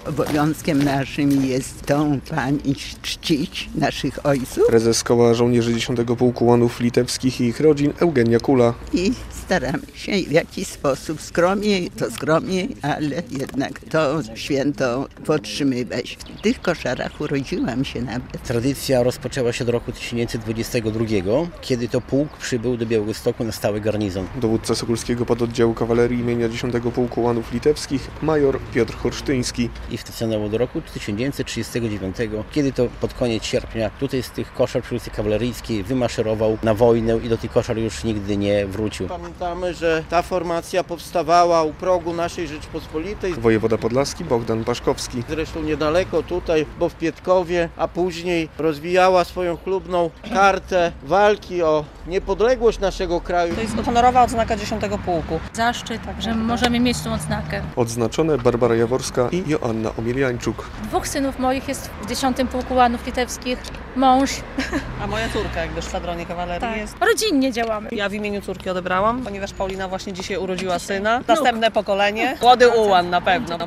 Obowiązkiem naszym jest tą pamięć czcić naszych ojców. Prezes Koła Żołnierzy 10 Pułku Ułanów Litewskich i ich rodzin Eugenia Kula. I staramy się w jakiś sposób skromnie, ale jednak to święto podtrzymywać. W tych koszarach urodziłam się nawet. Tradycja rozpoczęła się do roku 1922, kiedy to pułk przybył do Białegostoku na stały garnizon. Dowódca Sokolskiego Pododdziału Kawalerii imienia 10 Pułku Ułanów Litewskich major Piotr Horsztyński. I stanęło do roku 1939, kiedy to pod koniec sierpnia tutaj z tych koszar przy ulicy Kawaleryjskiej wymaszerował na wojnę i do tych koszar już nigdy nie wrócił. Pamiętamy, że ta formacja powstawała u progu naszej Rzeczpospolitej. Wojewoda podlaski Bogdan Paszkowski. Zresztą niedaleko tutaj, bo w Pietkowie, a później rozwijała swoją chlubną kartę walki o niepodległość naszego kraju. To jest honorowa odznaka 10 Pułku. Zaszczyt, że możemy mieć tą odznakę. Odznaczone Barbara Jaworska i Joanna Omiliańczuk. 2 synów moich jest w 10 Pułku Ułanów Litewskich, mąż. A moja córka jakby w szwadronie kawalerii jest. Rodzinnie działamy. Ja w imieniu córki odebrałam, ponieważ Paulina właśnie dzisiaj urodziła syna. Następne pokolenie. Młody ułan na pewno.